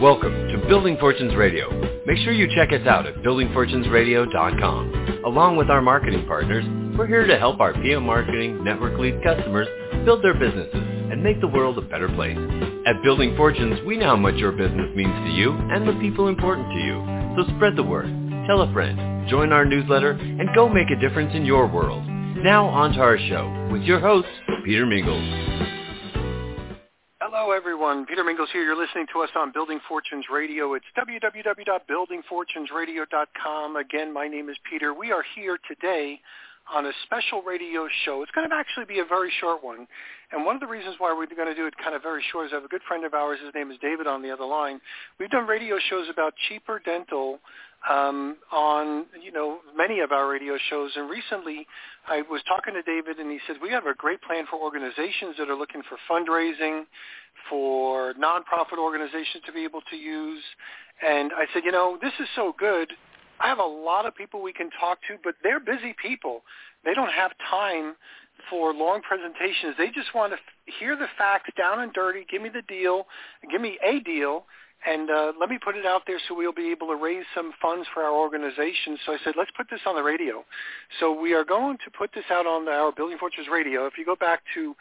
Welcome to Building Fortunes Radio. Make sure you check us out at buildingfortunesradio.com. Along with our marketing partners, we're here to help our PM Marketing Network Lead customers build their businesses and make the world a better place. At Building Fortunes, we know how much your business means to you and the people important to you. So spread the word, tell a friend, join our newsletter, and go make a difference in your world. Now on to our show with your host, Peter Mingles. Hello, everyone. Peter Mingles here. You're listening to us on Building Fortunes Radio. It's www.buildingfortunesradio.com. Again, my name is Peter. We are here today on a special radio show. It's going to actually be a very short one. And one of the reasons why we're going to do it kind of very short is I have a good friend of ours. His name is David on the other line. We've done radio shows about cheaper dental on, many of our radio shows. And recently I was talking to David, and he said, we have a great plan for organizations that are looking for fundraising, for nonprofit organizations to be able to use. And I said, this is so good. I have a lot of people we can talk to, but they're busy people. They don't have time for long presentations. They just want to hear the facts down and dirty. Give me the deal. Give me a deal. And let me put it out there so we'll be able to raise some funds for our organization. So I said, let's put this on the radio. So we are going to put this out on our Building Fortunes Radio. If you go back to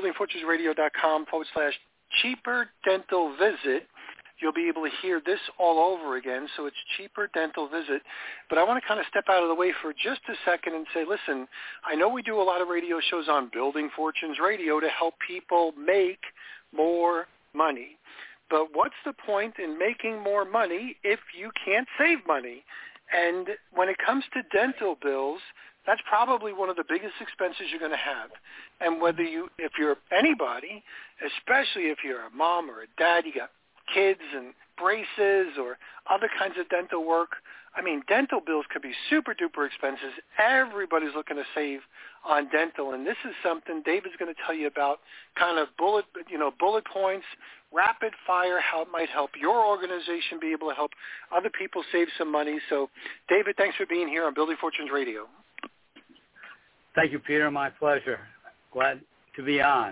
buildingfortunesradio.com/cheaper dental visit, you'll be able to hear this all over again. So it's Cheaper Dental Visit. But I want to kind of step out of the way for just a second and say, listen, I know we do a lot of radio shows on Building Fortunes Radio to help people make more money. But what's the point in making more money if you can't save money? And when it comes to dental bills, that's probably one of the biggest expenses you're going to have. And if you're anybody, especially if you're a mom or a dad, you got kids and braces or other kinds of dental work. I mean, dental bills could be super duper expenses. Everybody's looking to save on dental, and this is something David's going to tell you about, kind of bullet points, rapid fire, how it might help your organization be able to help other people save some money. So, David, thanks for being here on Building Fortunes Radio. Thank you, Peter. My pleasure. Glad to be on.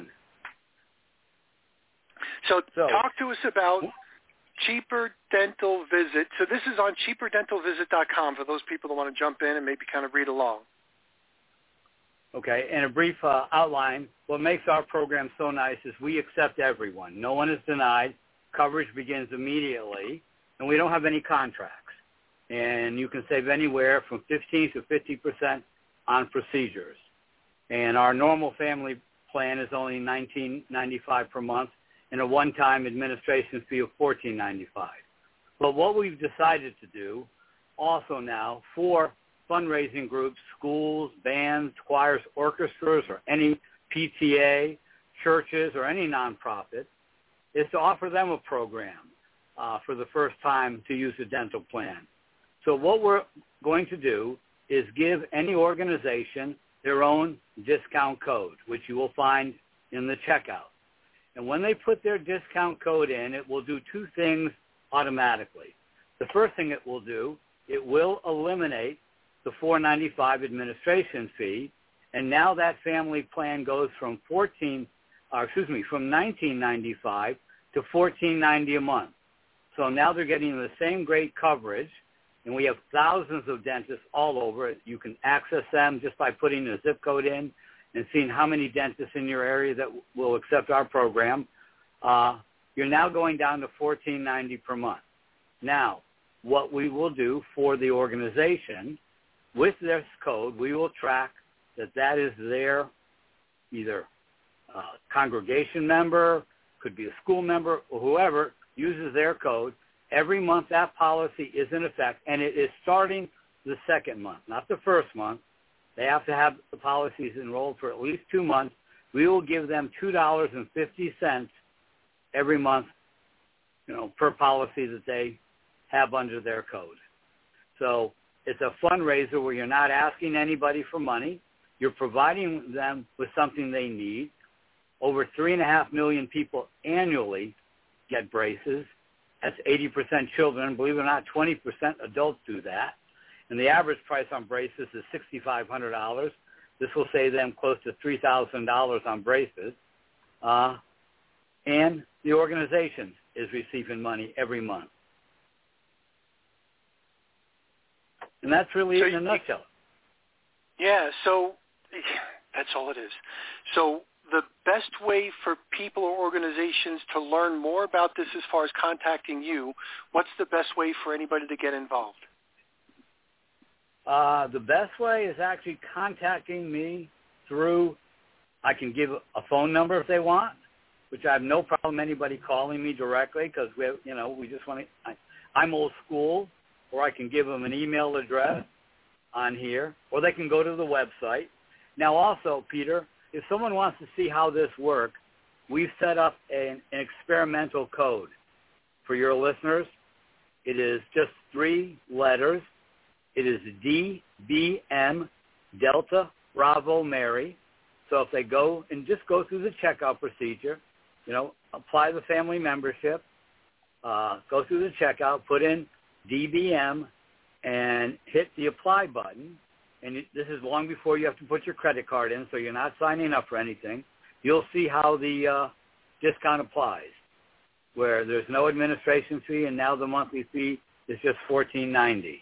So talk to us about Cheaper Dental Visit. So this is on cheaperdentalvisit.com for those people that want to jump in and maybe kind of read along. Okay, and a brief outline. What makes our program so nice is we accept everyone. No one is denied. Coverage begins immediately, and we don't have any contracts. And you can save anywhere from 15 to 50% on procedures. And our normal family plan is only $19.95 per month, and a one-time administration fee of $14.95. But what we've decided to do also now for fundraising groups, schools, bands, choirs, orchestras, or any PTA, churches, or any nonprofit, is to offer them a program for the first time to use a dental plan. So what we're going to do is give any organization their own discount code, which you will find in the checkout. And when they put their discount code in, it will do two things automatically. The first thing it will do, it will eliminate the $4.95 administration fee, and now that family plan goes from $19.95 to $14.90 a month. So now they're getting the same great coverage, and we have thousands of dentists all over it. You can access them just by putting a zip code in and seeing how many dentists in your area that will accept our program. You're now going down to $14.90 per month. Now, what we will do for the organization, with this code, we will track that is their either congregation member, could be a school member, or whoever uses their code. Every month that policy is in effect, and it is starting the second month, not the first month. They have to have the policies enrolled for at least 2 months. We will give them $2.50 every month, per policy that they have under their code. So it's a fundraiser where you're not asking anybody for money. You're providing them with something they need. Over 3.5 million people annually get braces. That's 80% children. Believe it or not, 20% adults do that. And the average price on braces is $6,500. This will save them close to $3,000 on braces. and the organization is receiving money every month. And that's really it in a nutshell. Yeah, so that's all it is. So the best way for people or organizations to learn more about this as far as contacting you, what's the best way for anybody to get involved? The best way is actually contacting me through, I can give a phone number if they want, which I have no problem anybody calling me directly because we just want to, I'm old school, or I can give them an email address on here, or they can go to the website. Now also, Peter, if someone wants to see how this works, we've set up an experimental code for your listeners. It is just 3 letters. It is DBM, Delta Bravo Mary. So if they go and just go through the checkout procedure, apply the family membership, go through the checkout, put in DBM, and hit the apply button. And this is long before you have to put your credit card in, so you're not signing up for anything. You'll see how the discount applies, where there's no administration fee, and now the monthly fee is just $14.90.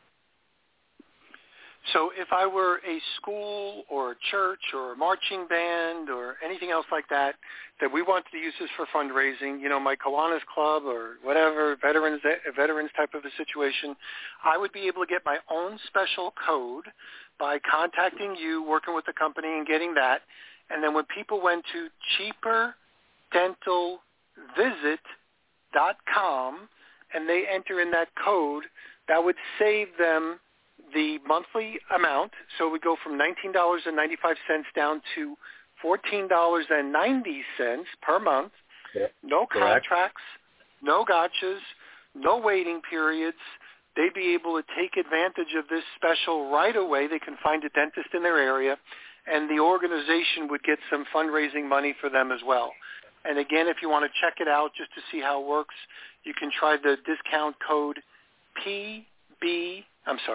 So if I were a school or a church or a marching band or anything else like that we wanted to use this for fundraising, my Kiwanis Club or whatever, veterans type of a situation, I would be able to get my own special code by contacting you, working with the company and getting that. And then when people went to cheaperdentalvisit.com and they enter in that code, that would save them the monthly amount. So we go from $19.95 down to $14.90 per month. Yeah. No contracts, no gotchas, no waiting periods. They'd be able to take advantage of this special right away. They can find a dentist in their area, and the organization would get some fundraising money for them as well. And again, if you want to check it out just to see how it works, you can try the discount code DBM.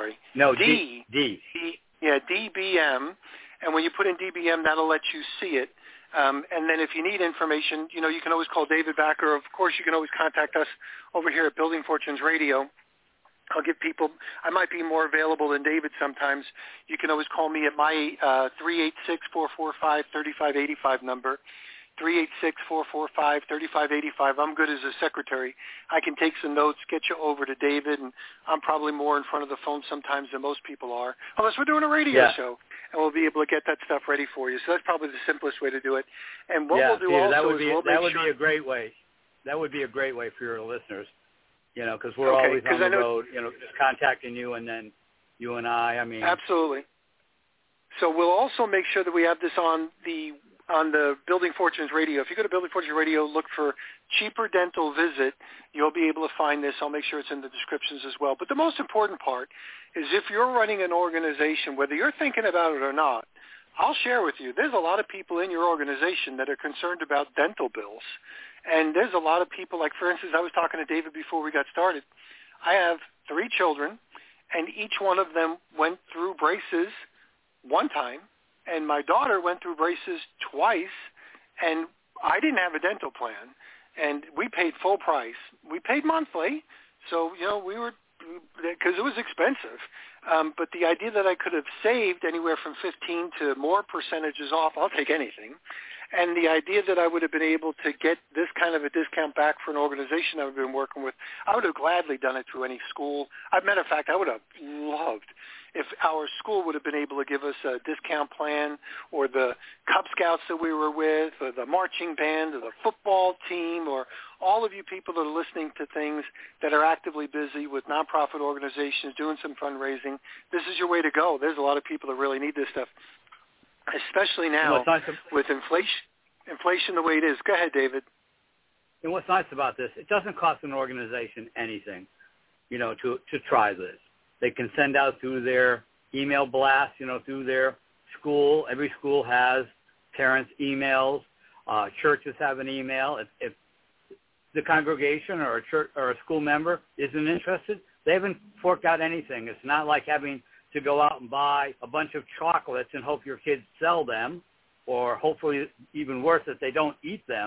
And when you put in DBM, that'll let you see it. And then if you need information, you can always call David Backer. Of course, you can always contact us over here at Building Fortunes Radio. I'll give people, I might be more available than David sometimes. You can always call me at my 386-445-3585 number. 386-445-3585. I'm good as a secretary. I can take some notes, get you over to David, and I'm probably more in front of the phone sometimes than most people are, unless we're doing a radio show, and we'll be able to get that stuff ready for you. So that's probably the simplest way to do it. And what we'll do Peter, also that would be a great way. That would be a great way for your listeners, because we're always on the road, just contacting you, and then you and I mean. Absolutely. So we'll also make sure that we have this on the Building Fortunes Radio. If you go to Building Fortunes Radio, look for Cheaper Dental Visit, you'll be able to find this. I'll make sure it's in the descriptions as well. But the most important part is if you're running an organization, whether you're thinking about it or not, I'll share with you, there's a lot of people in your organization that are concerned about dental bills. And there's a lot of people, like, for instance, I was talking to David before we got started. I have 3 children, and each one of them went through braces one time. And my daughter went through braces twice, and I didn't have a dental plan, and we paid full price. We paid monthly, so, we were, because it was expensive. But the idea that I could have saved anywhere from 15 to more percentages off, I'll take anything. And the idea that I would have been able to get this kind of a discount back for an organization I've been working with, I would have gladly done it through any school. As a matter of fact, I would have loved if our school would have been able to give us a discount plan, or the Cub Scouts that we were with, or the marching band, or the football team, or all of you people that are listening to things that are actively busy with nonprofit organizations doing some fundraising. This is your way to go. There's a lot of people that really need this stuff, especially now with inflation the way it is. Go ahead, David. And what's nice about this, it doesn't cost an organization anything, to try this. They can send out through their email blast, through their school. Every school has parents' emails. Churches have an email. If the congregation or a church or a school member isn't interested, they haven't forked out anything. It's not like having to go out and buy a bunch of chocolates and hope your kids sell them, or hopefully even worse, that they don't eat them.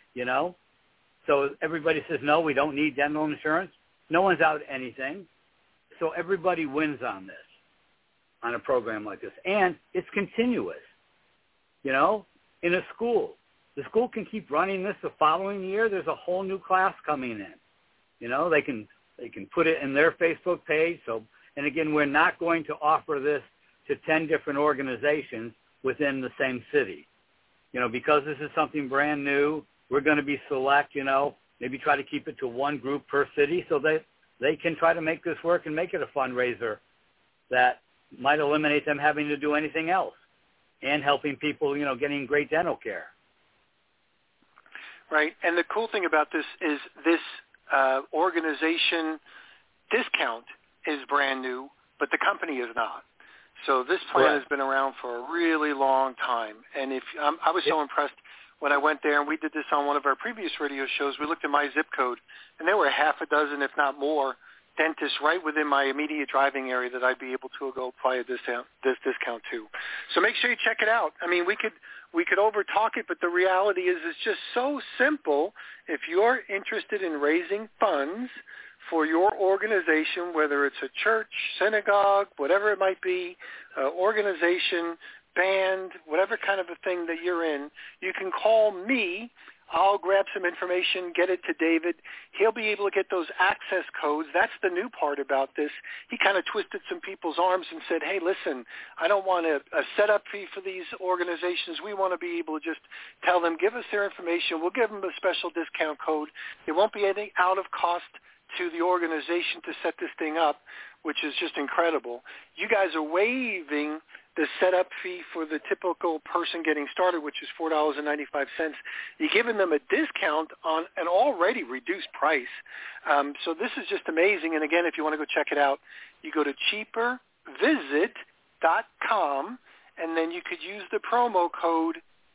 you know. So everybody says, no, we don't need dental insurance. No one's out anything. So everybody wins on this, on a program like this. And it's continuous, you know, in a school. The school can keep running this the following year. There's a whole new class coming in. You know, they can put it in their Facebook page. So, and again, we're not going to offer this to 10 different organizations within the same city. You know, because this is something brand new, we're going to be select, you know, maybe try to keep it to one group per city so they can try to make this work and make it a fundraiser that might eliminate them having to do anything else and helping people, you know, getting great dental care. Right. And the cool thing about this is this organization discount is brand new, but the company is not. So this plan has been around for a really long time. And I was so impressed when I went there, and we did this on one of our previous radio shows. We looked at my zip code, and there were half a dozen, if not more, dentists right within my immediate driving area that I'd be able to go apply this discount to. So make sure you check it out. I mean, we could over-talk it, but the reality is it's just so simple. If you're interested in raising funds for your organization, whether it's a church, synagogue, whatever it might be, organization, band, whatever kind of a thing that you're in, you can call me. I'll grab some information, get it to David. He'll be able to get those access codes. That's the new part about this. He kind of twisted some people's arms and said, hey, listen, I don't want a setup fee for these organizations. We want to be able to just tell them, give us their information. We'll give them a special discount code. It won't be anything out of cost to the organization to set this thing up, which is just incredible. You guys are waiving the setup fee for the typical person getting started, which is $4.95. You're giving them a discount on an already reduced price. So this is just amazing. And again, if you want to go check it out, you go to cheapervisit.com, and then you could use the promo code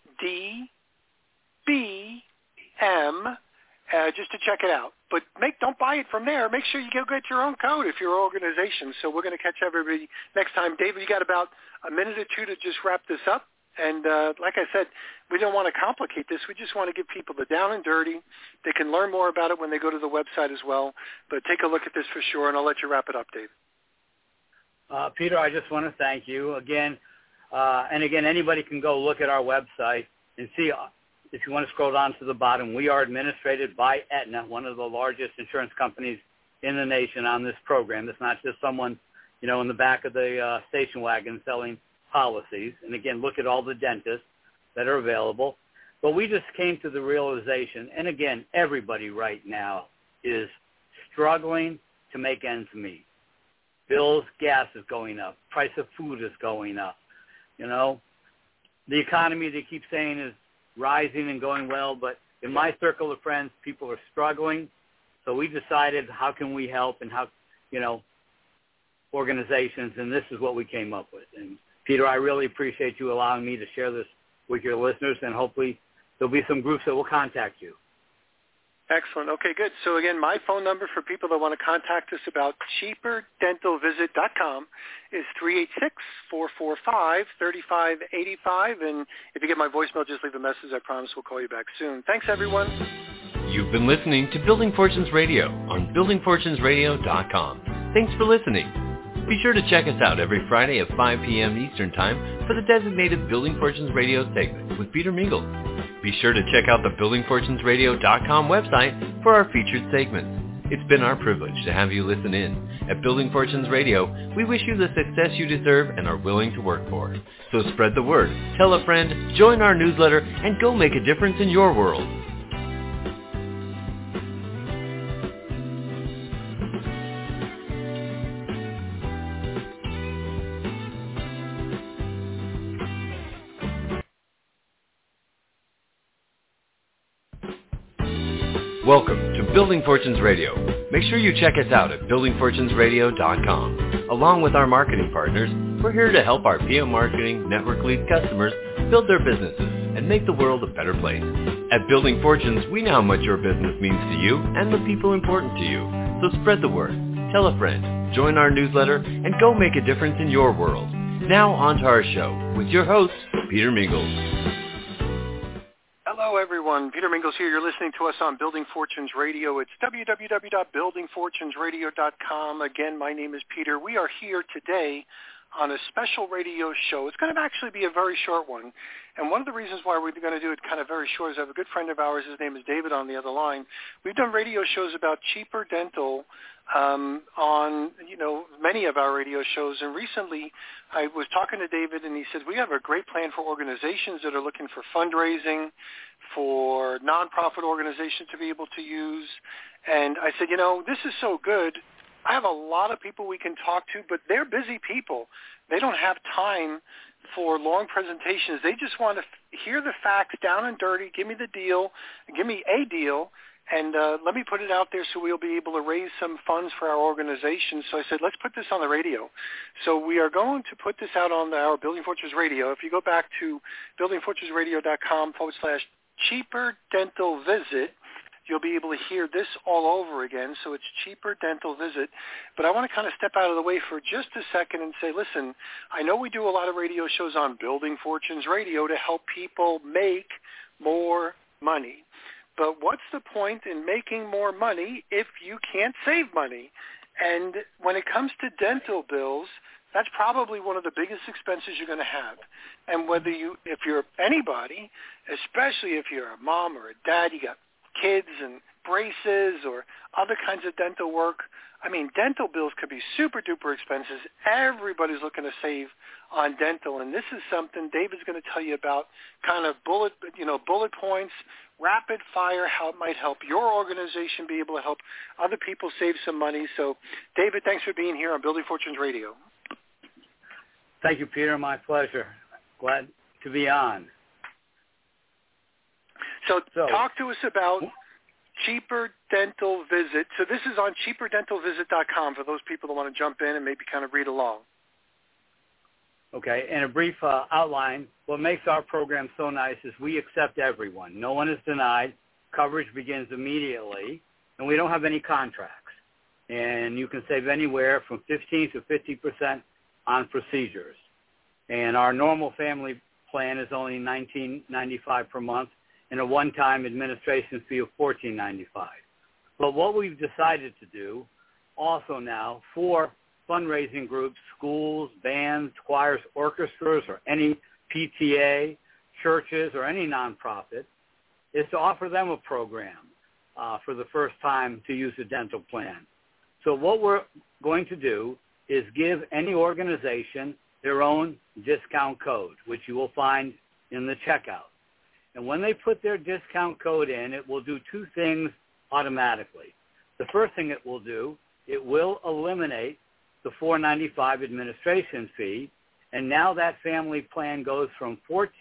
DBM just to check it out. But don't buy it from there. Make sure you go get your own code if you're an organization. So we're going to catch everybody next time. David, you got about a minute or two to just wrap this up. And like I said, we don't want to complicate this. We just want to give people the down and dirty. They can learn more about it when they go to the website as well. But take a look at this for sure, and I'll let you wrap it up, David. Peter, I just want to thank you again. And again, anybody can go look at our website and see. If you want to scroll down to the bottom, we are administrated by Aetna, one of the largest insurance companies in the nation on this program. It's not just someone, you know, in the back of the station wagon selling policies. And again, look at all the dentists that are available. But we just came to the realization, and again, everybody right now is struggling to make ends meet. Bills, gas is going up. Price of food is going up. You know, the economy, they keep saying, is rising and going well, but in my circle of friends, people are struggling. So we decided, how can we help, and how, you know, organizations, and this is what we came up with. And Peter, I really appreciate you allowing me to share this with your listeners, and hopefully there'll be some groups that will contact you. Excellent. Okay, good. So again, my phone number for people that want to contact us about cheaperdentalvisit.com is 386-445-3585. And if you get my voicemail, just leave a message. I promise we'll call you back soon. Thanks, everyone. You've been listening to Building Fortunes Radio on buildingfortunesradio.com. Thanks for listening. Be sure to check us out every Friday at 5 p.m. Eastern Time for the designated Building Fortunes Radio segment with Peter Mingles. Be sure to check out the buildingfortunesradio.com website for our featured segments. It's been our privilege to have you listen in. At Building Fortunes Radio, we wish you the success you deserve and are willing to work for. So spread the word, tell a friend, join our newsletter, and go make a difference in your world. Welcome to Building Fortunes Radio. Make sure you check us out at buildingfortunesradio.com. Along with our marketing partners, we're here to help our PM Marketing Network Lead customers build their businesses and make the world a better place. At Building Fortunes, we know how much your business means to you and the people important to you. So spread the word, tell a friend, join our newsletter, and go make a difference in your world. Now on to our show with your host, Peter Mingles. Hello, everyone. everyone. Peter Mingles here. You're listening to us on Building Fortunes Radio. It's www.buildingfortunesradio.com. Again, my name is Peter. We are here today on a special radio show. It's going to actually be a very short one. And one of the reasons why we're going to do it kind of very short is I have a good friend of ours. His name is David on the other line. We've done radio shows about cheaper dental on, many of our radio shows. And recently I was talking to David, and he said, we have a great plan for organizations that are looking for fundraising, for nonprofit organizations to be able to use. And I said, this is so good. I have a lot of people we can talk to, but they're busy people. They don't have time for long presentations. They just want to hear the facts down and dirty, give me the deal, give me a deal, and let me put it out there so we'll be able to raise some funds for our organization. So I said, let's put this on the radio. So we are going to put this out on our Building Fortunes Radio. If you go back to buildingfortunesradio.com/cheaper dental visit, you'll be able to hear this all over again. So it's Cheaper Dental Visit. But I want to kind of step out of the way for just a second and say, listen, I know we do a lot of radio shows on Building Fortunes Radio to help people make more money. But what's the point in making more money if you can't save money? And when it comes to dental bills, that's probably one of the biggest expenses you're going to have. And if you're anybody, especially if you're a mom or a dad, you got kids and braces or other kinds of dental work. I mean, dental bills could be super duper expensive. Everybody's looking to save on dental, and this is something David's going to tell you about, kind of bullet points, rapid fire, how it might help your organization be able to help other people save some money. So, David, thanks for being here on Building Fortunes Radio. Thank you, Peter. My pleasure. Glad to be on. So talk to us about Cheaper Dental Visit. So this is on cheaperdentalvisit.com for those people that want to jump in and maybe kind of read along. Okay, and a brief outline. What makes our program so nice is we accept everyone. No one is denied. Coverage begins immediately, and we don't have any contracts. And you can save anywhere from 15 to 50% on procedures. And our normal family plan is only $19.95 per month, and a one-time administration fee of $14.95. But what we've decided to do also now for fundraising groups, schools, bands, choirs, orchestras, or any PTA, churches, or any nonprofit, is to offer them a program for the first time to use a dental plan. So what we're going to do is give any organization their own discount code, which you will find in the checkout. And when they put their discount code in, it will do two things automatically. The first thing it will do, it will eliminate the $4.95 administration fee, and now that family plan goes from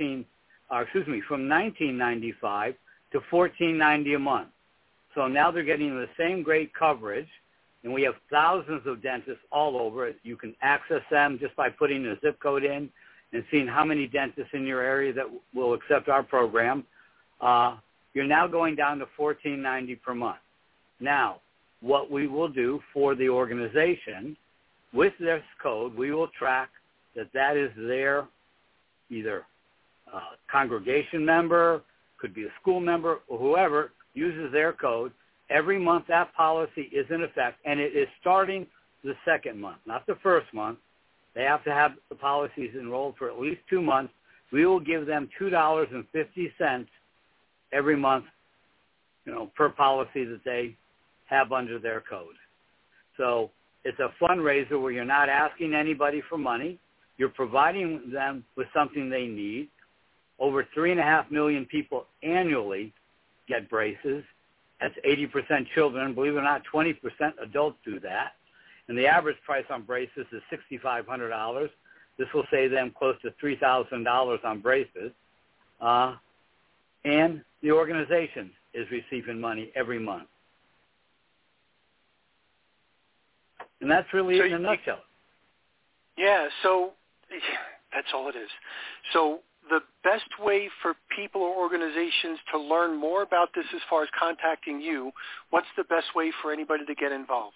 $19.95 to $14.90 a month. So now they're getting the same great coverage, and we have thousands of dentists all over it. You can access them just by putting a zip code in and seeing how many dentists in your area that will accept our program. You're now going down to $14.90 per month. Now, what we will do for the organization, with this code, we will track that is their either congregation member, could be a school member, or whoever uses their code. Every month that policy is in effect, and it is starting the second month, not the first month. They have to have the policies enrolled for at least 2 months. We will give them $2.50 every month, per policy that they have under their code. So it's a fundraiser where you're not asking anybody for money. You're providing them with something they need. Over 3.5 million people annually get braces. That's 80% children. Believe it or not, 20% adults do that. And the average price on braces is $6,500. This will save them close to $3,000 on braces. And the organization is receiving money every month. And that's really in a nutshell. Yeah, so that's all it is. So the best way for people or organizations to learn more about this as far as contacting you, what's the best way for anybody to get involved?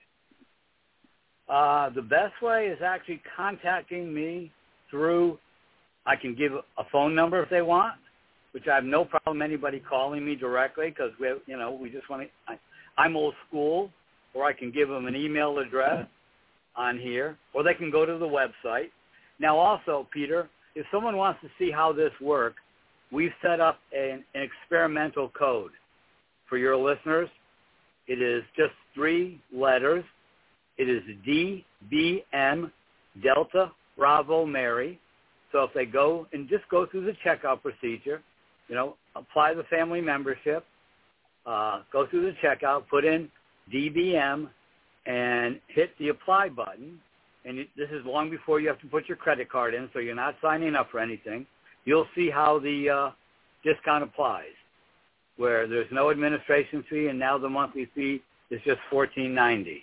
The best way is actually contacting me through, I can give a phone number if they want. which I have no problem anybody calling me directly because we just want to. I'm old school, or I can give them an email address on here, or they can go to the website. Now, also, Peter, if someone wants to see how this works, we've set up an experimental code for your listeners. It is just 3 letters. It is DBM, Delta Bravo Mary. So if they go and just go through the checkout procedure, apply the family membership, go through the checkout, put in DBM, and hit the apply button. And this is long before you have to put your credit card in, so you're not signing up for anything. You'll see how the discount applies, where there's no administration fee, and now the monthly fee is just $14.90.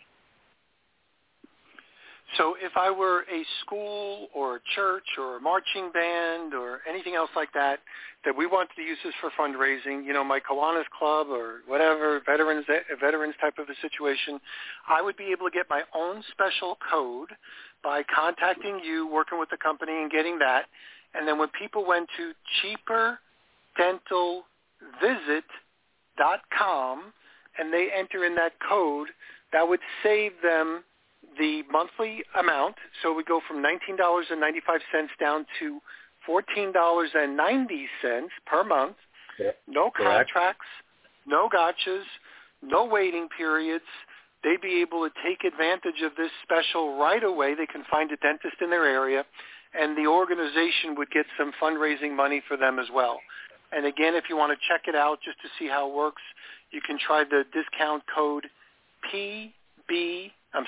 So if I were a school or a church or a marching band or anything else like that we wanted to use this for fundraising, my Kiwanis Club or whatever, veterans type of a situation, I would be able to get my own special code by contacting you, working with the company and getting that. And then when people went to cheaperdentalvisit.com and they enter in that code, that would save them the monthly amount. So it would go from $19.95 down to $14.90 per month. No contracts, no gotchas, no waiting periods. They'd be able to take advantage of this special right away. They can find a dentist in their area, and the organization would get some fundraising money for them as well. And again, if you want to check it out just to see how it works, you can try the discount code DBM.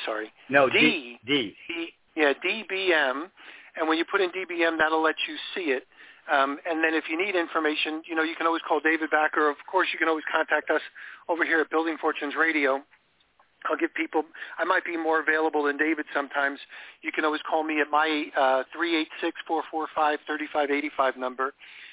And when you put in DBM, that'll let you see it. And then if you need information, you can always call David Backer. Of course, you can always contact us over here at Building Fortunes Radio. I'll give people, I might be more available than David sometimes. You can always call me at my 386-445-3585 number,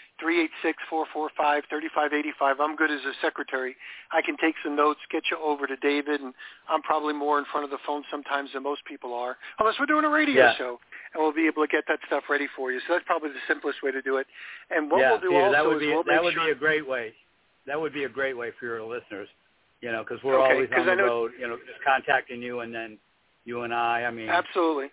386-445-3585. I'm good as a secretary. I can take some notes, get you over to David, and I'm probably more in front of the phone sometimes than most people are, unless we're doing a radio show, and we'll be able to get that stuff ready for you. So that's probably the simplest way to do it. And what we'll do Peter, also that would is be a great way. That would be a great way for your listeners, because we're always on the road, just contacting you, and then you and I mean. Absolutely.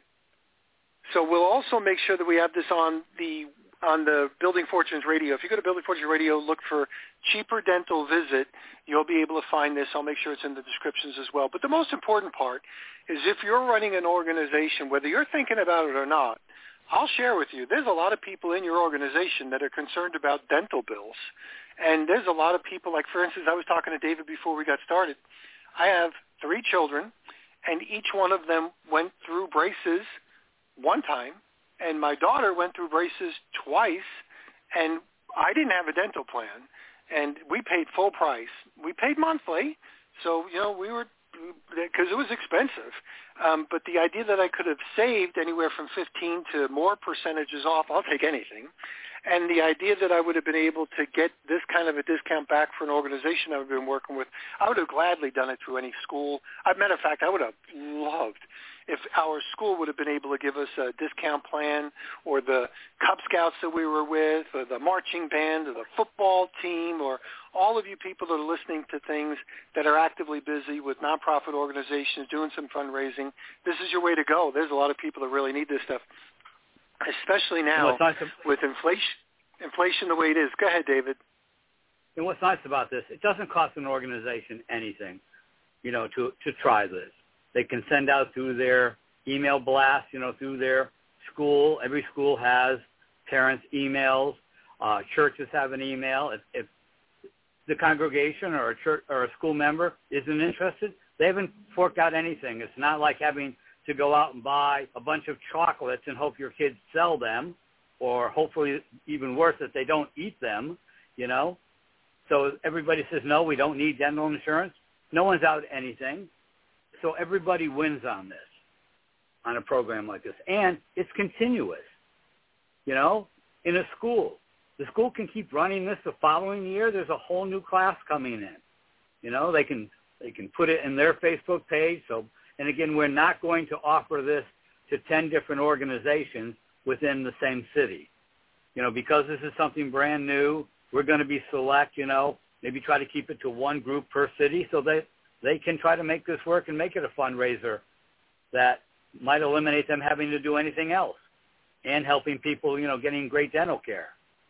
So we'll also make sure that we have this on the Building Fortunes Radio. If you go to Building Fortunes Radio, look for Cheaper Dental Visit, you'll be able to find this. I'll make sure it's in the descriptions as well. But the most important part is if you're running an organization, whether you're thinking about it or not, I'll share with you, there's a lot of people in your organization that are concerned about dental bills. And there's a lot of people, like, for instance, I was talking to David before we got started. I have 3 children, and each one of them went through braces one time. And my daughter went through braces twice, and I didn't have a dental plan, and we paid full price. We paid monthly, so, we were, because it was expensive. But the idea that I could have saved anywhere from 15 to more percentages off, I'll take anything. And the idea that I would have been able to get this kind of a discount back for an organization I've been working with, I would have gladly done it through any school. As a matter of fact, I would have loved if our school would have been able to give us a discount plan, or the Cub Scouts that we were with, or the marching band, or the football team, or all of you people that are listening to things that are actively busy with nonprofit organizations doing some fundraising. This is your way to go. There's a lot of people that really need this stuff, especially now with inflation the way it is. Go ahead, David. And what's nice about this, it doesn't cost an organization anything, to try this. They can send out through their email blast, through their school. Every school has parents' emails. Churches have an email. If the congregation or a church or a school member isn't interested, they haven't forked out anything. It's not like having to go out and buy a bunch of chocolates and hope your kids sell them, or hopefully even worse, that they don't eat them, So everybody says, no, we don't need dental insurance. No one's out anything. So everybody wins on this, on a program like this. And it's continuous, in a school. The school can keep running this the following year. There's a whole new class coming in. They can put it in their Facebook page. So, and again, we're not going to offer this to 10 different organizations within the same city. Because this is something brand new, we're going to be select, maybe try to keep it to one group per city so that they can try to make this work and make it a fundraiser that might eliminate them having to do anything else and helping people, getting great dental care.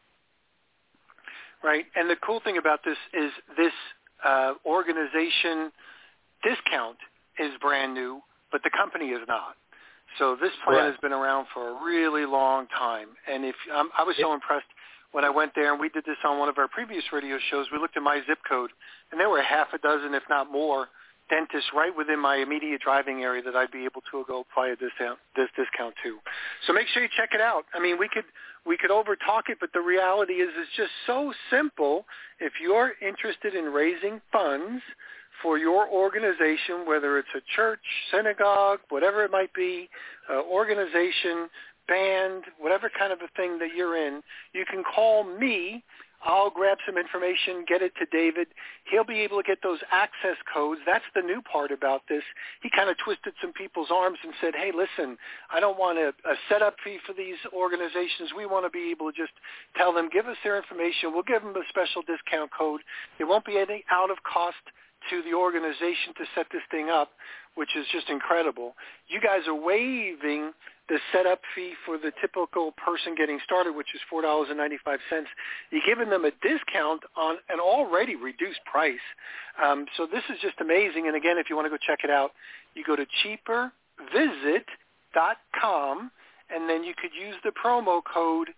Right. And the cool thing about this is this organization discount is brand new, but the company is not. So this plan has been around for a really long time. And I was so impressed when I went there, and we did this on one of our previous radio shows. We looked at my zip code, and there were half a dozen, if not more, dentists right within my immediate driving area that I'd be able to go apply this discount to. So make sure you check it out. I mean, we could over talk it, but the reality is it's just so simple. If you're interested in raising funds for your organization, whether it's a church, synagogue, whatever it might be, organization, band, whatever kind of a thing that you're in, you can call me. I'll grab some information, get it to David. He'll be able to get those access codes. That's the new part about this. He kind of twisted some people's arms and said, hey, listen, I don't want a setup fee for these organizations. We want to be able to just tell them, give us their information. We'll give them a special discount code. There won't be any out of cost to the organization to set this thing up, which is just incredible. You guys are waiving the setup fee for the typical person getting started, which is $4.95. You're giving them a discount on an already reduced price. So this is just amazing. And again, if you want to go check it out, you go to cheapervisit.com, and then you could use the promo code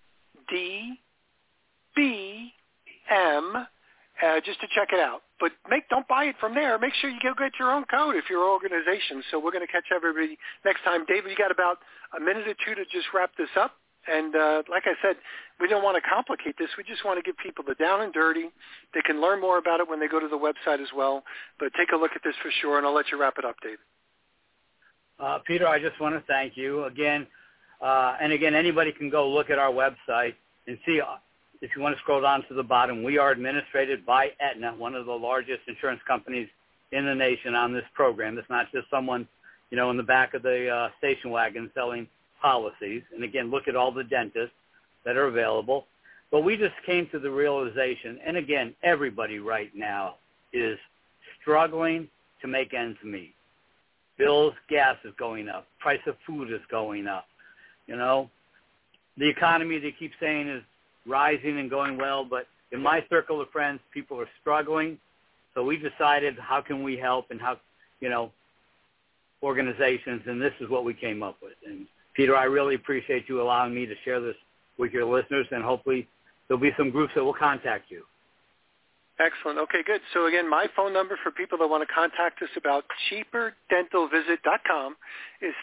DBM just to check it out. But don't buy it from there. Make sure you go get your own code if you're an organization. So we're going to catch everybody next time. David, you got about a minute or two to just wrap this up. And like I said, we don't want to complicate this. We just want to give people the down and dirty. They can learn more about it when they go to the website as well. But take a look at this for sure, and I'll let you wrap it up, David. Peter, I just want to thank you again. And again, anybody can go look at our website and see. If you want to scroll down to the bottom, we are administrated by Aetna, one of the largest insurance companies in the nation on this program. It's not just someone, in the back of the station wagon selling policies. And again, look at all the dentists that are available. But we just came to the realization, and again, everybody right now is struggling to make ends meet. Bills, gas is going up. Price of food is going up. The economy, they keep saying, is rising and going well, but in my circle of friends, people are struggling. So we decided, how can we help, and how, organizations, and this is what we came up with. And Peter, I really appreciate you allowing me to share this with your listeners, and hopefully there'll be some groups that will contact you. Excellent. Okay, good. So again, my phone number for people that want to contact us about cheaperdentalvisit.com is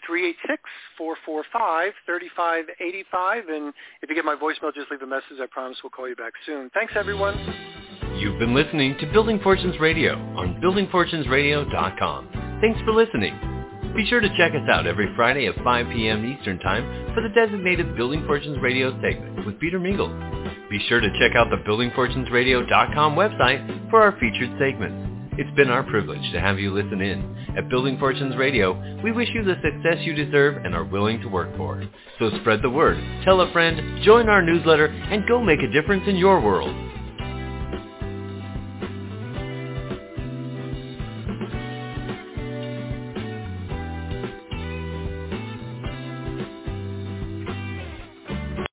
386-445-3585. And if you get my voicemail, just leave a message. I promise we'll call you back soon. Thanks, everyone. You've been listening to Building Fortunes Radio on buildingfortunesradio.com. Thanks for listening. Be sure to check us out every Friday at 5 p.m. Eastern Time for the designated Building Fortunes Radio segment with Peter Mingles. Be sure to check out the buildingfortunesradio.com website for our featured segments. It's been our privilege to have you listen in. At Building Fortunes Radio, we wish you the success you deserve and are willing to work for. So spread the word, tell a friend, join our newsletter, and go make a difference in your world.